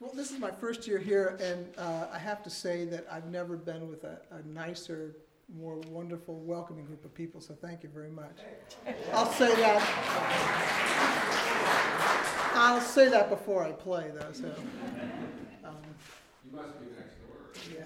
Well, this is my first year here, and I have to say that I've never been with a nicer, more wonderful, welcoming group of people, so thank you very much. I'll say that before I play, though, so. You must be next door. Yeah.